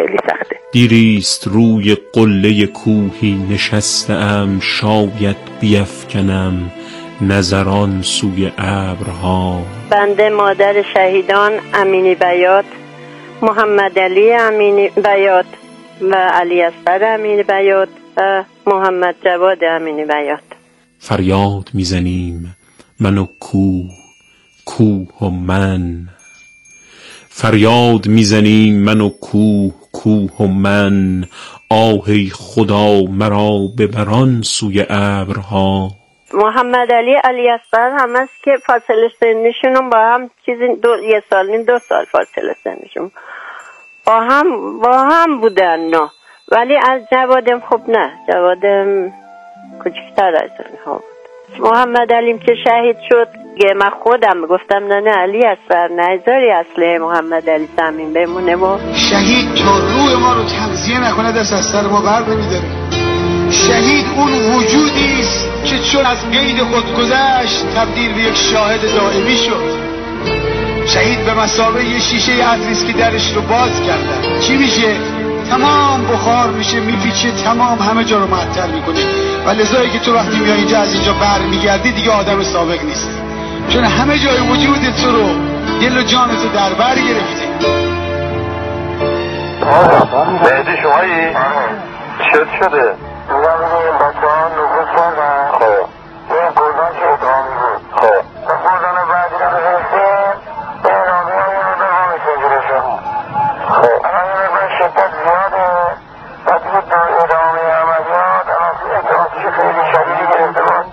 خیلی سخته. دیریست روی قله کوهی نشستم، شاید بیفکنم نظران سوی ابرها. بنده مادر شهیدان امینی بیات، محمد علی امینی بیات و علی اصغر امینی بیات و محمد جواد امینی بیات. فریاد میزنیم من و کوه، کوه و من. فریاد میزنیم من و کوه، کوه و من. آهی خدا مرا ببران سوی ابرها. محمد علی اصغر هم هست که فاصله سنیشون با هم چیزی یه سال نیم 2 سال فاصله سنیشون با هم بودن نه. ولی از جوادم خب نه، جوادم کوچکتر از اونها بود. محمد علیم که شهید شد من خودم گفتم نه علی اصغر نذاری اصله محمد علی زمین بمونه و شهید تا روح ما رو تغذیه نکنه دست از سر ما بر نمیداره. شهید اون وجودی است که چون از قید خود گذشت تبدیل به یک شاهد دائمی شد. شهید به مثابه یه شیشه عطری است که درش رو باز کردن. چی میشه؟ تمام بخار میشه، میپیچه، تمام همه جا رو معطر میکنه. و لذایی که تو وقتی میای اینجا از اینجا برمیگردی دیگه آدم سابق نیست، چون همه جای وجود تو رو، دل و جان تو در بر گرفته. مهدی شمایی؟ چت شده؟ میگم بچه ها نفوذ کردن. خب این گردان که ادغامی بود. خب و گردان بعدی رو بزرسه به نامی ها این رو دقا میشه گرشه. خب اما این رو شدت زیاده و دیگه دو ادامه عملیات احتماسی خیلی شدیدی گرفته بود.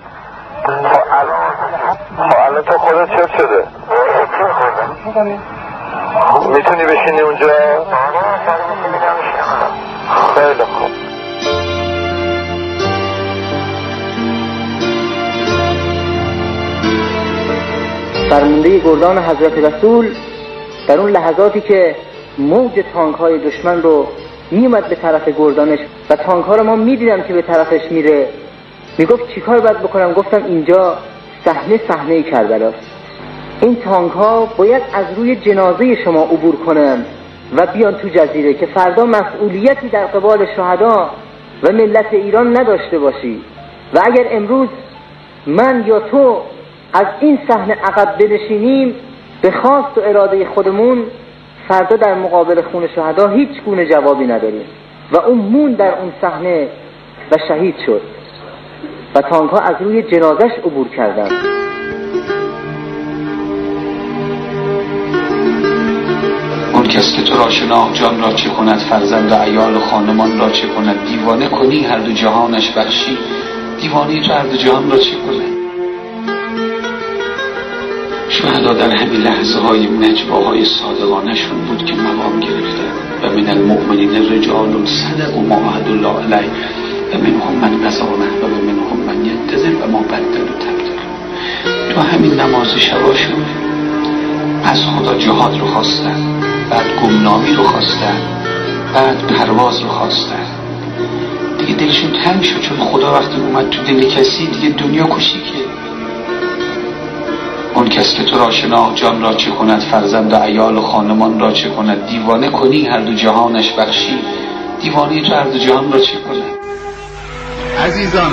خب الان تو خودت چت شده؟ چت خوردم. میتونی بشینی اونجا؟ سری میتونی بشینم. خیلی خوب. فرمانده گردان حضرت رسول در اون لحظاتی که موج تانک های دشمن رو میومد به طرف گردانش و تانک ها رو ما میدیدم که به طرفش میره، میگفت چیکار باید بکنم؟ گفتم اینجا صحنه کربلاست. این تانک ها باید از روی جنازه شما عبور کنن و بیان تو جزیره که فردا مسئولیتی در قبال شهدا و ملت ایران نداشته باشی. و اگر امروز من یا تو از این صحنه عقب بنشینیم به خواست و اراده خودمون، فردا در مقابل خون شهدا هیچ گونه جوابی نداریم. و اون مون در اون صحنه و شهید شد و تانک ها از روی جنازش عبور کردن. اون کس که تو را شناخت جان را چه کند، فرزند و عیال و خانمان را چه کند. دیوانه کنی هر دو جهانش بخشی، دیوانه تو هر دو جهان را چه کند. شهدا در همین لحظه های نجواهای صادقانشون بود که مقام گرفتن. و من المؤمنین رجال صدقوا ما عهدوا الله علیه و منهم من قضی نحبه و منهم من ینتظر و ما بدلوا تبدیلا. تو همین نماز شباشون از خدا جهاد رو خواستن، بعد گمنامی رو خواستن، بعد پرواز رو خواستن. دیگه دلشون تنگ شد، چون خدا وقتی اومد تو دل کسی دیگه دنیا کشیکه. اون کس که تو را شناخت جان را چه کند، فرزند و عیال و خانمان را چه کند. دیوانه کنی هر دو جهانش بخشی، دیوانه تو هر دو جهان را چه کند. عزیزان،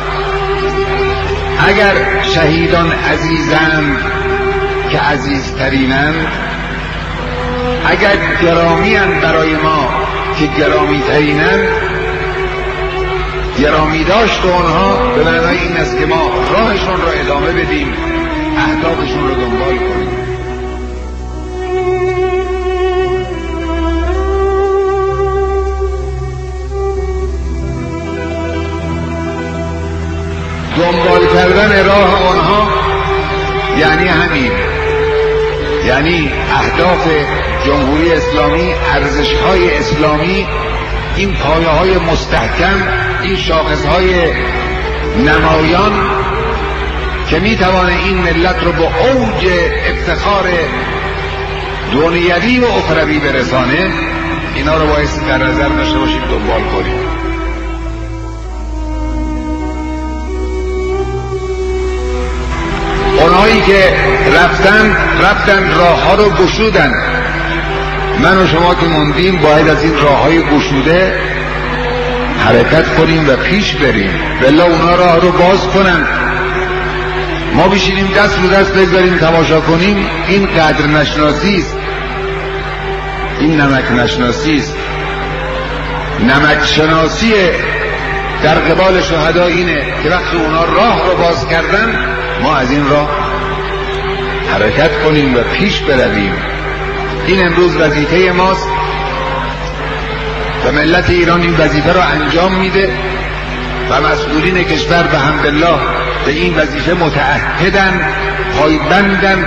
اگر شهیدان عزیزند که عزیزترینند، اگر گرامین برای ما که گرامی ترینند، گرامی داشت اونها به معنای این است که ما راهشون رو ادامه بدیم، اهدافشون رو دنبال کنیم. دنبال کردن راه آنها یعنی همین، یعنی اهداف جمهوری اسلامی، ارزش‌های اسلامی، این پایه‌های مستحکم، این شاخص‌های نمایان که میتوانه این ملت رو به اوج افتخار دنیوی و اخروی برسانه، اینا رو باید در نظر داشته باشیم، دنبال کنیم. اونهایی که رفتن راه ها رو گشودن، من و شما که موندیم باید از این راههای گشوده حرکت کنیم و پیش بریم، بالله اونا راه رو باز کنن. ما بشینیم دست رو دست بگذاریم تماشا کنیم، این قدر نشناسی است، این نمک نشناسی است. نمک شناسی در قبال شهدا اینه که وقتی اونا راه رو باز کردن ما از این راه حرکت کنیم و پیش برویم. این امروز وظیفه ماست و ملت ایران این وظیفه رو انجام میده و مسئولین کشور به حمدالله به این وظیفه متعهدن، پایبندن.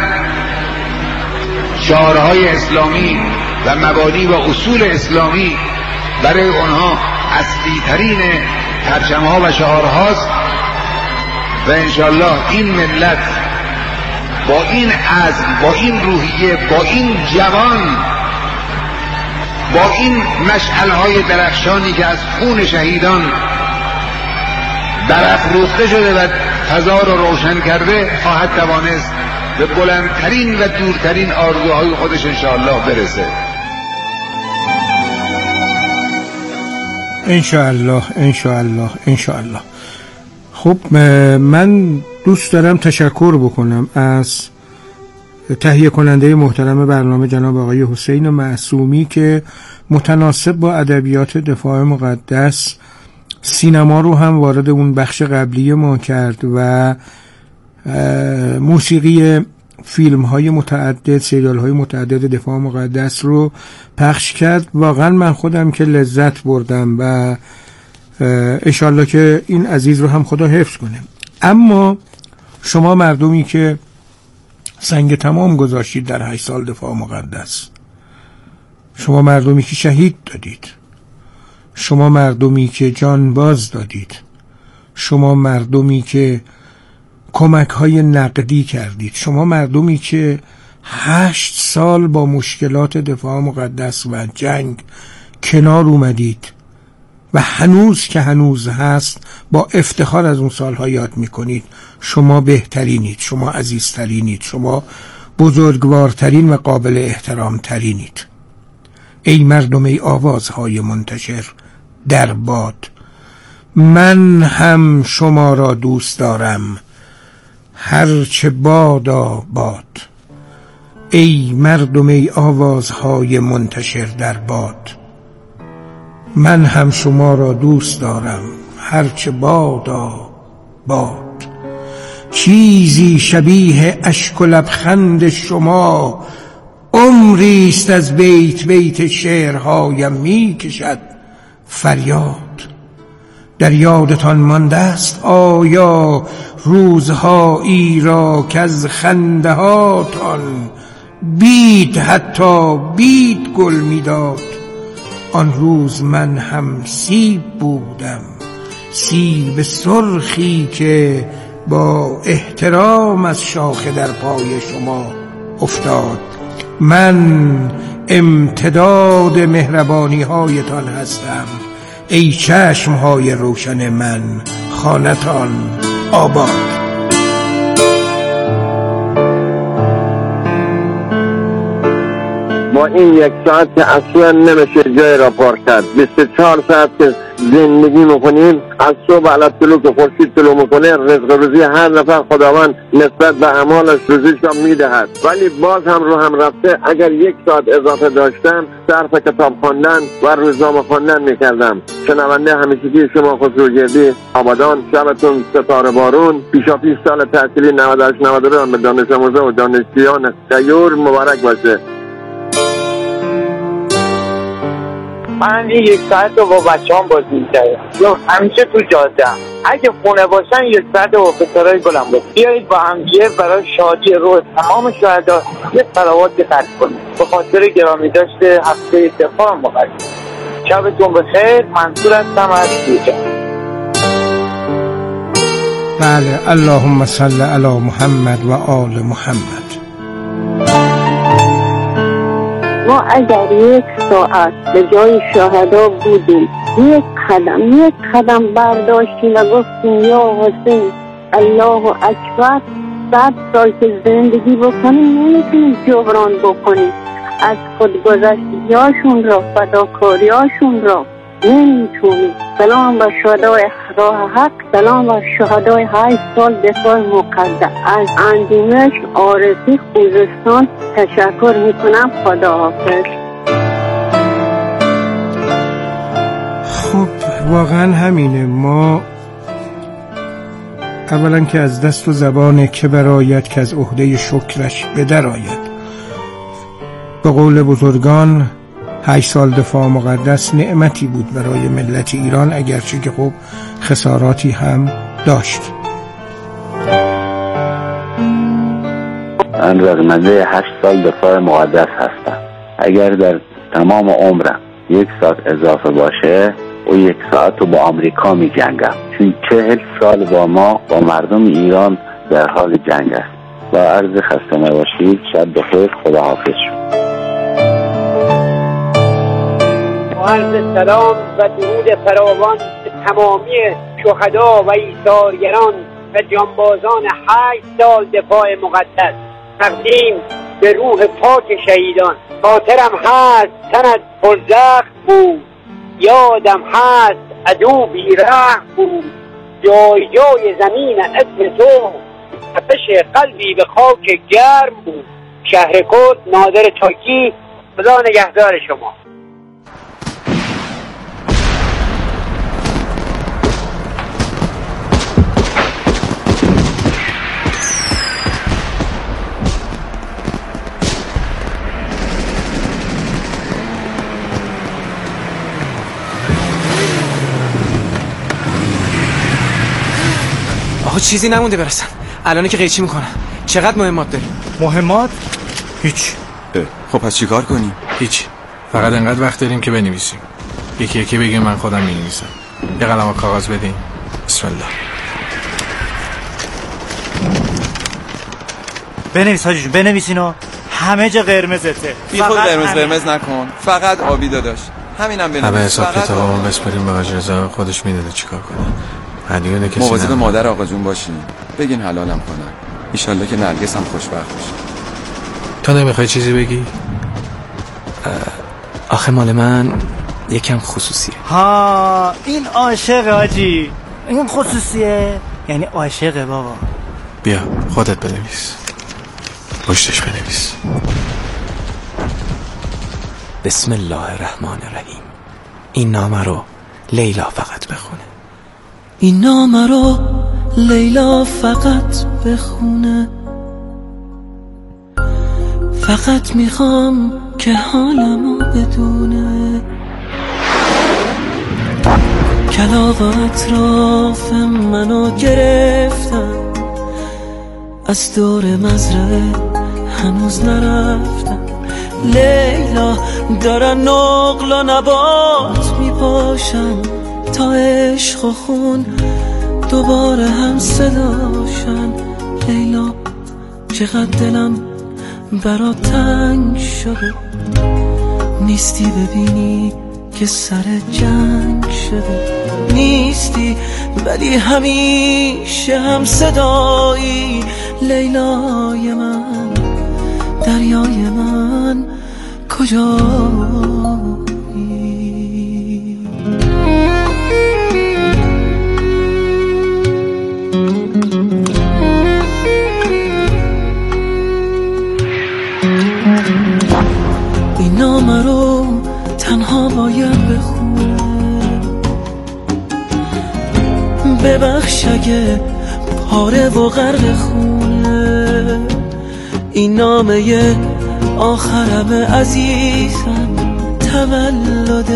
شعارهای اسلامی و مبانی و اصول اسلامی برای اونها اصلی ترین پرچم‌ها و شعارهاست و انشالله این ملت با این عزم، با این روحیه، با این جوان، با این مشعل‌های درخشانی که از خون شهیدان برافروخته شده و فضا رو روشن کرده خواهد توانست به بلندترین و دورترین آرزوهای خودش انشاءالله برسه. انشاءالله انشاءالله انشاءالله. خب من دوست دارم تشکر بکنم از تهیه کننده محترم برنامه جناب آقای حسین معصومی که متناسب با ادبیات دفاع مقدس سینما رو هم وارد اون بخش قبلی ما کرد و موسیقی فیلم های متعدد، سریال های متعدد دفاع مقدس رو پخش کرد. واقعا من خودم که لذت بردم و انشالله که این عزیز رو هم خدا حفظ کنه. اما شما مردمی که سنگ تمام گذاشتید در 8 سال دفاع مقدس، شما مردمی که شهید دادید، شما مردمی که جان باز دادید، شما مردمی که کمک های نقدی کردید، شما مردمی که 8 سال با مشکلات دفاع مقدس و جنگ کنار اومدید و هنوز که هنوز هست با افتخار از اون سالها یاد میکنید، شما بهترینید، شما عزیزترینید، شما بزرگوارترین و قابل احترامترینید. ای مردم، ای آوازهای منتشر در باد، من هم شما را دوست دارم هرچه بادا باد. ای مردم، ای آوازهای منتشر در باد، من هم شما را دوست دارم هرچه بادا باد. چیزی شبیه اشک و لبخند شما عمریست از بیت بیت شعرهایم می کشد فریاد. در یادتان مانده است آیا روزهایی را که از خنده هاتان بید حتی بید گل میداد؟ آن روز من هم سیب بودم، سیب سرخی که با احترام از شاخه در پای شما افتاد. من امتداد مهربانی هایتان هستم، ای چشم های روشن من، خانتان آباد. با این 1 ساعت که اصلا نمیشه جای را پار کرد. 24 ساعت که زندگی میکنیم، از صبح علی طلوع که خورشید طلوع میکنه رزق روزی هر نفر خداوند نسبت به اعمالش روزیش را میدهد، ولی باز هم رو هم رفته. اگر 1 ساعت اضافه داشتم صرف کتاب خواندن و روزنامه خواندن میکردم. شنونده همیشگی شما خسروگردی آبادان، شبتون ستاره بارون. پیشاپیش سال تحصیلی 98-99 به دانش آموزا و دانشجویان غیور مبارک باشه. من 1 ساعت رو با بچه‌ام بازی می‌کردم، همیشه تو جاده هم. اگه خونه باشن 1 ساعت با پسرای گلم بود. بیایید با همدیگه برای شادی روح تمام شهدا یه صلواتی خرج کنیم به خاطر گرامی داشته هفته دفاع مقدس. شبتون بخیر. منصور هستم از بوجا. بله، اللهم صل علی محمد و آل محمد. ما اگر 1 ساعت به جای شهدا بودیم، 1 قدم برداشتیم و گفتیم یا حسین الله اکبر، 100 سال که زندگی بکنیم نمیتونیم جبران بکنیم. از خودگذشتگی‌هاشون را، فداکاری‌هاشون را نمیتونیم. سلام بر شهدای راه حق، سلام بر شهدای 8 سال دفاع مقدس. از اندیمش آرزی خوزستان تشکر میکنم. خداحافظ. خب واقعا همینه. ما اولا که از دست و زبان که برآید که از عهده شکرش بدر آید. به قول بزرگان 8 سال دفاع مقدس نعمتی بود برای ملت ایران، اگرچه که خب خساراتی هم داشت. من رزمنده 8 سال دفاع مقدس هستم. اگر در تمام عمرم 1 ساعت اضافه باشه و 1 ساعت رو با آمریکا می جنگم، چون 40 سال با ما با مردم ایران در حال جنگ است. با عرض خسته نباشید، شب بخیر، خداحافظ شما. عرض سلام و درود فراوان به تمامی شهدا و ایثارگران و جانبازان 8 سال دفاع مقدس. تقدیم به روح پاک شهیدان. خاطرم هست تنت پرزخم بود، یادم هست عدو بیرحم بود. جای جای زمین اسم تو، تپش قلبی به خاک گرم بود. شهر کرد، نادر تاکی. خدا نگهدار شما. آقا چیزی نمونده برسن. الان که قیچی میکنن. چقدر مهمات داریم؟ مهمات؟ هیچ. خب پس چی کار کنیم؟ هیچ. فقط انقدر وقت داریم که بنویسیم. یکی یکی بگیم من خودم می‌نویسم. یه قلم و کاغذ بدین. بسم الله. بنویس حاجی جون، بنویسین و همه جا قرمزته. بی خود قرمز نکن. فقط آبی داداش. همینم بنویس. همه حساب کتابمون بسپریم به حاج رضا، خودش میدونه چیکار کنه. هدیه کسی مواظب مادر آقا جون باشین. بگین حلالم کنن. ان شاءالله که نرگس هم خوشبخت بشه. تو نمیخوای چیزی بگی؟ آخه مال من یکم خصوصیه. ها این عاشق حاجی. این خصوصیه یعنی عاشق بابا. بیا خودت بنویس. پشتش بنویس. بسم الله الرحمن الرحیم. این نامه رو لیلا فقط بخونه. این نامه رو لیلا فقط بخونه. فقط میخوام که حالمو بدونه. کلاغ اطراف منو گرفتن، از دور مزرعه هنوز نرفتن. لیلا دارن نقل و نبات میپاشن، تا عشق و خون دوباره هم صداشن. لیلا چقدر دلم برات تنگ شده، نیستی ببینی که سر جنگ شده. نیستی ولی همیشه هم صدایی. لیلای من، دریای من، کجایی؟ این نامه رو تنها باید بخونه. ببخش اگه پاره و غرق خونه. این نامه آخرم عزیزم، تولد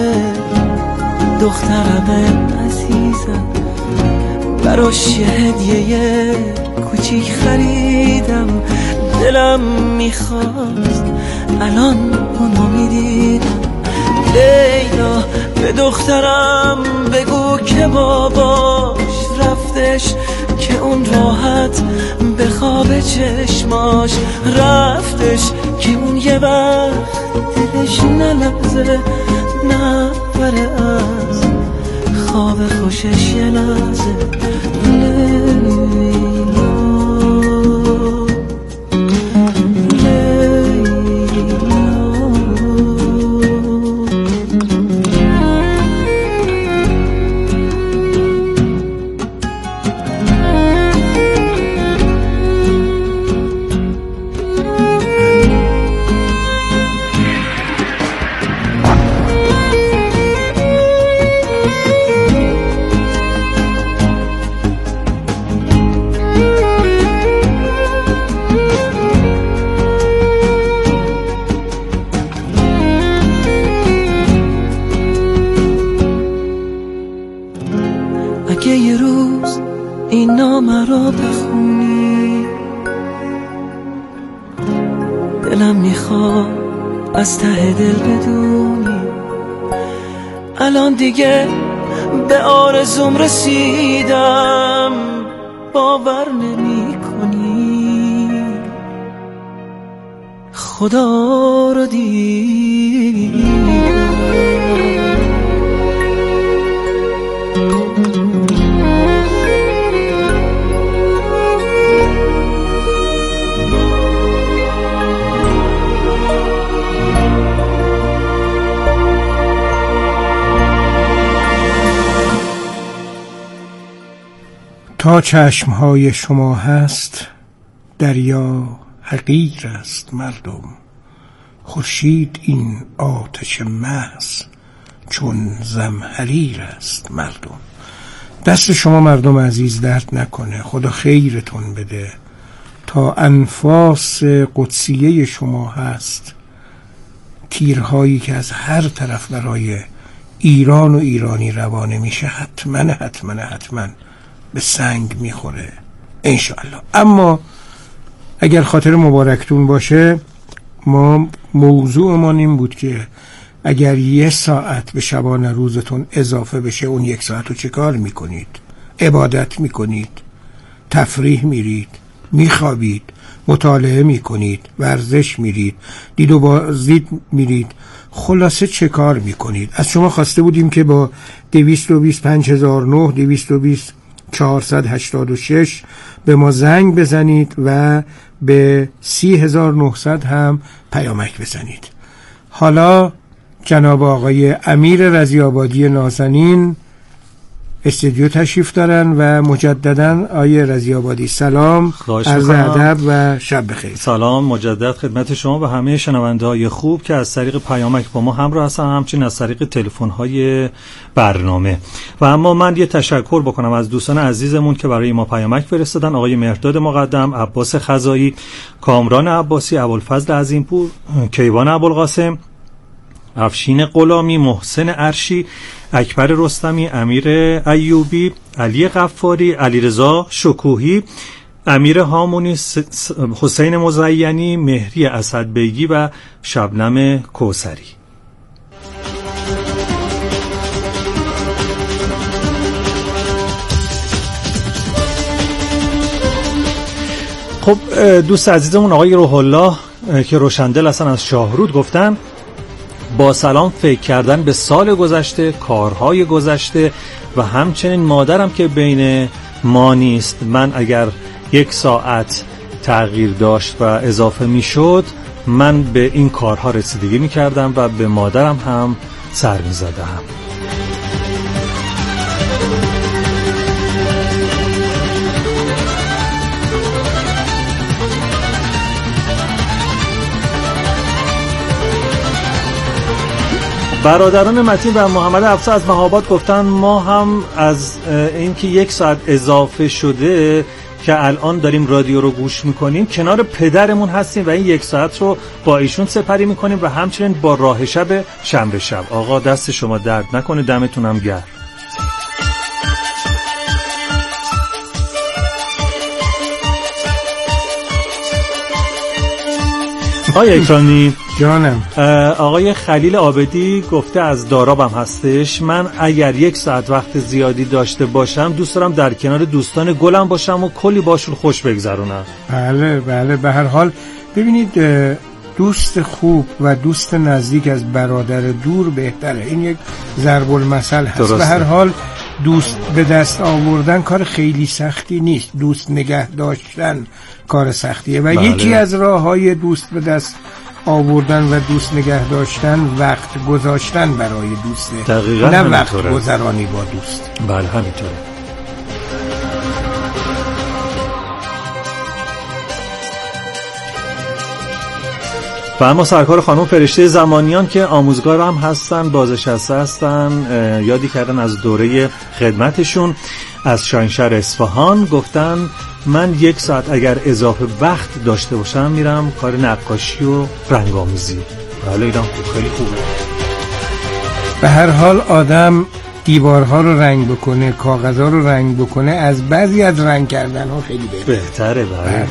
دخترم عزیزم. براش یه هدیه کوچیک خریدم، دلم میخواست الان اونو میدیدم. لیلا به دخترم بگو که باباش رفتش، که اون راحت به خواب چشماش رفتش. که اون یه وقت دلش نلرزه، نبره از خواب خوشش یه لحظه. لیلا این نامه رو بخونی. دلم میخواد از ته دل بدونی الان دیگه به آرزوم رسیدم، باور نمی کنی خدا رو دیدم. تا چشمهای شما هست دریا حقیر است مردم، خورشید این آتش محض چون زمهریر است مردم. دست شما مردم عزیز درد نکنه، خدا خیرتون بده. تا انفاس قدسیه شما هست تیرهایی که از هر طرف برای ایران و ایرانی روانه میشه حتما به سنگ میخوره انشاءالله. اما اگر خاطر مبارکتون باشه، ما موضوعمان این بود که اگر 1 ساعت به شبانه روزتون اضافه بشه، اون 1 ساعت رو چه کار میکنید؟ عبادت میکنید، تفریح میرید، میخوابید، مطالعه میکنید، ورزش میرید، دید و بازدید میرید، خلاصه چه کار میکنید؟ از شما خواسته بودیم که با 225009 486 به ما زنگ بزنید و به 30900 هم پیامک بزنید. حالا جناب آقای امیر رضی‌آبادی نازنین استودیو تشریف دارن و مجددا آقای رضی‌آبادی سلام، عرض ادب و شب بخیر. سلام مجدد خدمت شما و همه شنونده‌های خوب که از طریق پیامک با ما همراه هستن، همچنین از طریق تلفن‌های برنامه. و اما من یه تشکر بکنم از دوستان عزیزمون که برای ما پیامک فرستادن: آقای مهرداد مقدم، عباس خزایی، کامران عباسی، ابوالفضل عظیمپور، کیوان ابوالقاسم، افشین غلامی، محسن عرشی، اکبر رستمی، امیر ایوبی، علی غفاری، علیرضا شکوهی، امیر هامونی، حسین مزینی، مهری اسدبیگی و شبنم کوثری. خب دوست عزیزمون آقای روح الله که روشندل هستن از شاهرود گفتن: با سلام، فکر کردن به سال گذشته، کارهای گذشته و همچنین مادرم که بین ما نیست. من اگر 1 ساعت تغییر داشت و اضافه می شد، من به این کارها رسیدگی می کردم و به مادرم هم سر می زدم. برادران متین و محمد افسر از مهاباد گفتن ما هم از اینکه 1 ساعت اضافه شده که الان داریم رادیو رو گوش میکنیم کنار پدرمون هستیم و این 1 ساعت رو با ایشون سپری میکنیم و همچنین با راه شب شنبه شب. آقا دست شما درد نکنه، دمتون هم گرم. آقای اکرانی جانم، آقای خلیل عابدی گفته از دارابم هستش: من اگر 1 ساعت وقت زیادی داشته باشم دوست دارم در کنار دوستان گلم باشم و کلی باشون خوش بگذرونم. بله به هر حال ببینید، دوست خوب و دوست نزدیک از برادر دور بهتره. این یک ضرب المثل هست. به هر حال دوست به دست آوردن کار خیلی سختی نیست، دوست نگه داشتن کار سختیه و یکی از راه‌های دوست به دست آوردن و دوست نگه داشتن وقت گذاشتن برای دوسته، دقیقاً نه وقت گذرانی با دوست. بله همینطوره. و اما سرکار خانم فرشته زمانیان که آموزگار هم هستن، بازنشسته هستن، یادی کردن از دوره خدمتشون از شاهینشهر اصفهان، گفتن من 1 ساعت اگر اضافه وقت داشته باشم میرم کار نقاشی و رنگ‌آمیزی. بله اینا خیلی خوبه. به هر حال آدم دیوارها رو رنگ بکنه، کاغذها رو رنگ بکنه، از بعضی از رنگ کردن ها خیلی بهتره.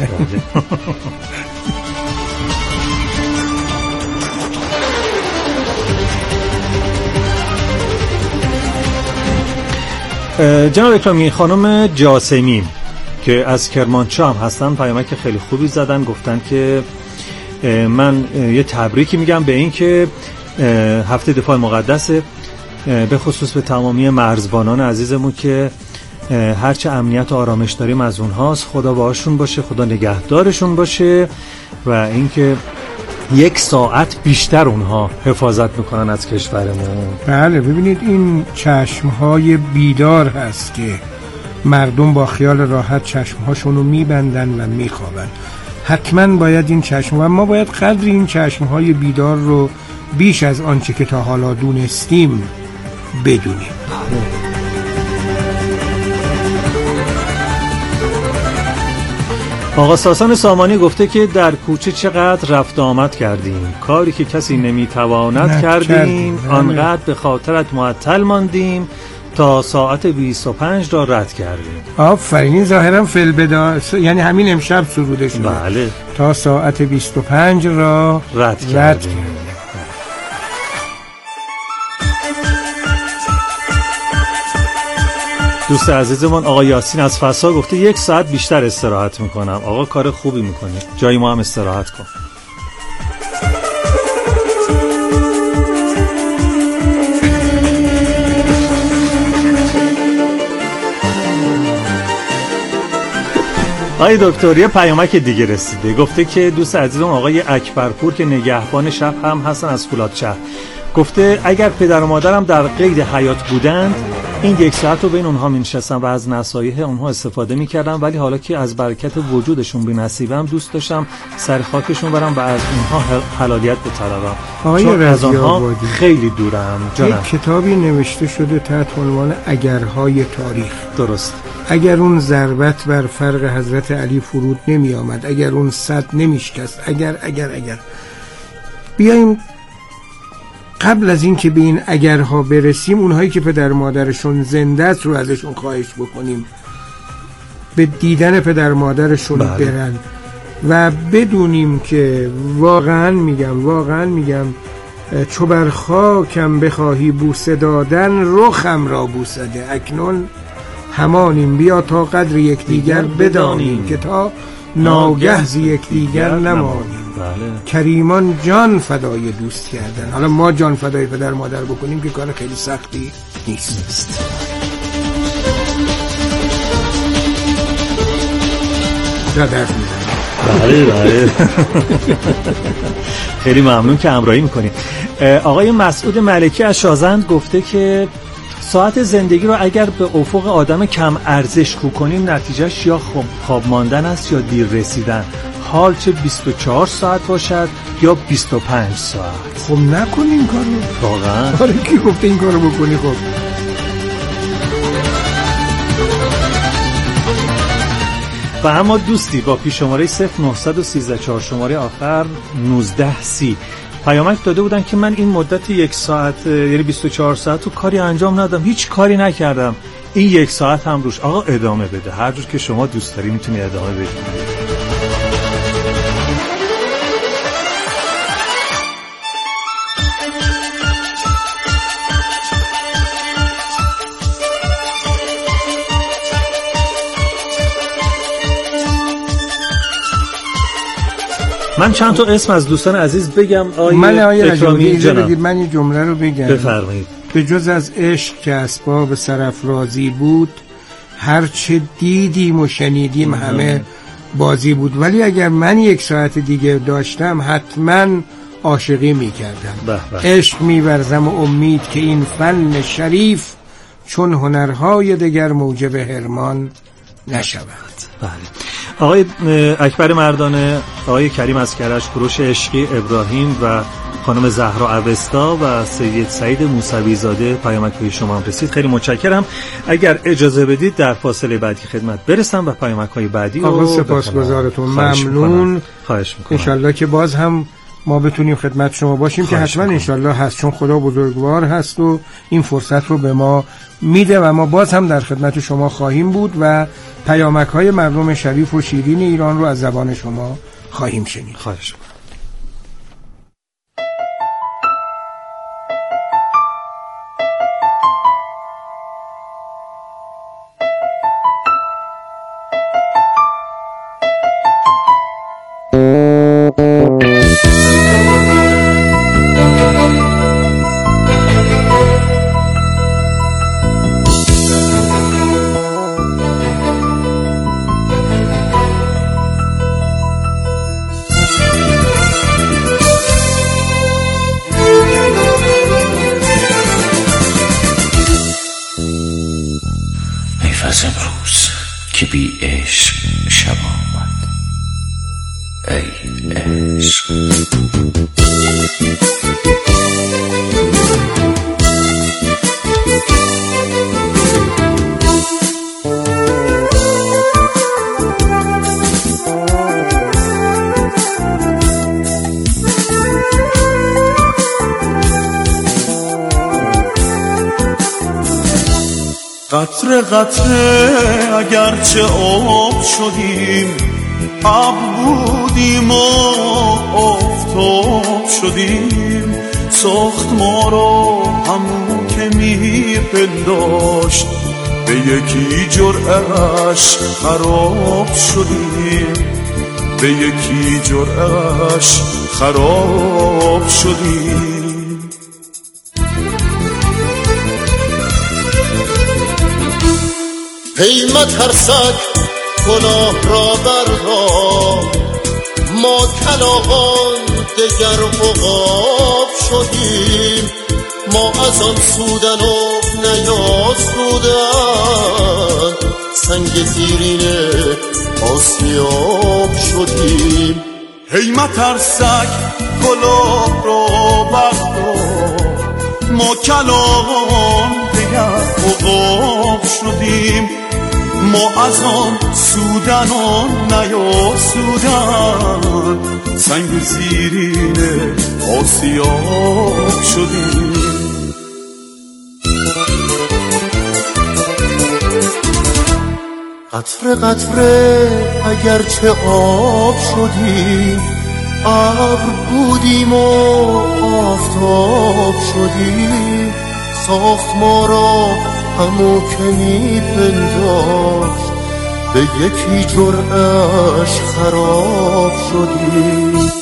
جناب اکرامی، خانم جاسمی که از کرمانشاه هم هستن پیامک خیلی خوبی زدن، گفتن که من یه تبریکی میگم به این که هفته دفاع مقدسه، به خصوص به تمامی مرزبانان عزیزمون که هرچه امنیت و آرامش داریم از اونهاست. خدا باهاشون باشه، خدا نگهدارشون باشه و اینکه 1 ساعت بیشتر اونها حفاظت میکنن از کشورمون. بله ببینید این چشمهای بیدار هست که مردم با خیال راحت چشمهاشون رو میبندن و میخوابن. حتما باید این چشم و ما باید قدر این چشمهای بیدار رو بیش از آنچه که تا حالا دونستیم بدونیم. آقا ساسان سامانی گفته که در کوچه چقدر رفت آمد کردیم، کاری که کسی نمیتواند کردیم، آنقدر به خاطرت معطل ماندیم تا ساعت 25 را رد کردیم. آفرین، ظاهرا فلبدا یعنی همین امشب سروده شده. بله. تا ساعت 25 را رد کردیم. دوست عزیزمون آقا یاسین از فسا گفته 1 ساعت بیشتر استراحت میکنم. آقا کار خوبی میکنی، جای ما هم استراحت کن. آقای دکتر یه پیامک دیگه رسیده، گفته که دوست عزیزم آقای اکبرپور که نگهبان شب هم هستن از فولادشهر، گفته اگر پدر و مادرم در قید حیات بودند این 1 ساعت رو بین اونها می‌نشستم و از نصایح اونها استفاده می‌کردم، ولی حالا که از برکت وجودشون بی‌نصیبم دوست داشتم سر خاکشون برم و از اونها حلالیت بطلبم، چون از اونها خیلی دورم. یک کتابی نوشته شده تحت عنوان اگرهای تاریخ. درست. اگر اون ضربت بر فرق حضرت علی فرود نمی آمد، اگر اون صد نمیشکست، اگر بیاییم قبل از این که به این اگرها برسیم اونهایی که پدر مادرشون زنده است رو ازشون خواهش بکنیم به دیدن پدر مادرشون برن و بدونیم که واقعا میگم چو بر خاکم بخواهی بوسه دادن رخم را بوسده، اکنون همانیم بیا تا قدر یکدیگر بدانیم که تا ناگه ز یکدیگر نمانیم. کریمان جان فدای دوست کردن. حالا ما جان فدای پدر مادر بکنیم که کار خیلی سختی نیست. بله خیلی ممنون که همراهی میکنیم. آقای مسعود ملکی از شازند گفته که ساعت زندگی رو اگر به افق آدم کم ارزش کو کنیم نتیجهش یا خواب ماندن است یا دیر رسیدن، حال چه 24 ساعت باشد یا 25 ساعت. خب نکنی این کارو واقعا. آره کی گفته این کارو بکنی؟ خب و اما دوستی با پیش شماره 0913 4 شماره آخر 1930 پیامک داده بودن که من این مدت 1 ساعت یعنی 24 ساعت رو کاری انجام ندادم، هیچ کاری نکردم، این 1 ساعت هم روش. آقا ادامه بده، هر جور که شما دوست داری میتونی ادامه بدی. من چند تا اسم از دوستان عزیز بگم. من اکرامی بدید من این جمله رو بگم. بفرمایید. به جز از عشق که اسباب سرافرازی بود هرچه دیدیم و شنیدیم همه بازی بود، ولی اگر من 1 ساعت دیگه داشتم حتما عاشقی میکردم، عشق میورزم و امید که این فن شریف چون هنرهای دگر موجب حرمان نشود. بله. آقای اکبر مردانه، آقای کریم از کرج، کوروش عشقی، ابراهیم و خانم زهرا اوستا و سید سعید موسوی زاده پیامک شما هم رسید. خیلی متشکرم. اگر اجازه بدید در فاصله بعدی خدمت برسم و پیامک های بعدی آقا سپاسگزارتون، ممنون. خواهش میکنم. انشالله که باز هم ما بتونیم خدمت شما باشیم که حتما انشالله هست، چون خدا بزرگوار هست و این فرصت رو به ما میده و ما باز هم در خدمت شما خواهیم بود و پیامک های مردم شریف و شیرین ایران رو از زبان شما خواهیم شنید. خواهش از امروز که بی عشق شب آمد، ای عشق. قطره قطره اگرچه آب شدیم، ابر بودیم و آفتاب شدیم، ساخت ما را همون که میپنداشت، به یکی جرعه‌اش خراب شدیم، به یکی جرعه‌اش خراب شدیم. ای مترسک گناه را بردار، ما کلاغان دگر عقاب شدیم، ما از آن سودن و نیاسودن، سنگ زیرین آسیاب شدیم. ای مترسک گناه را بردار، ما کلاغان دگر عقاب شدیم، ما از آن سودن و نیاسودن، سنگ زیرین آسیاب شدیم. قطره قطره اگرچه آب شدیم، ابر بودیم و آفتاب شدیم، ساخت ما را همو که میپنداشت، به یکی جرعه‌اش خراب شدیم.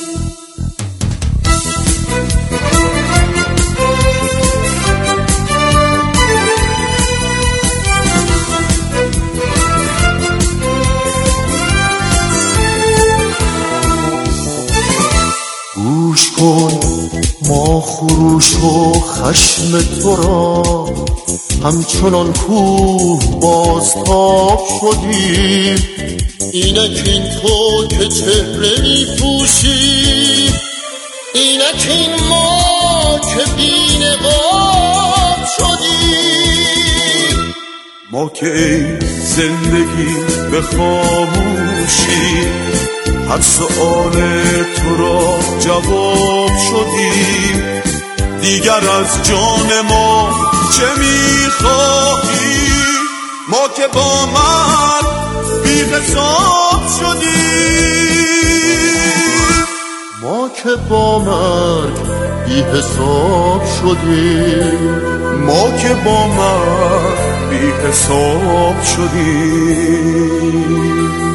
گوش کن ما خروش و خشم تو را، همچنان کوه بازتاب شدیم، اینک این تو که چهره می پوشی، اینک این ما که بی نقاب شدیم. ما که ای زندگی به خاموشی، هر سؤال تو را جواب شدیم، دیگر از جان ما چه میخواهی؟ ما که با مرگ بی حساب شدیم، ما که با مرگ بی حساب شدیم، ما که با مرگ بی حساب شدیم.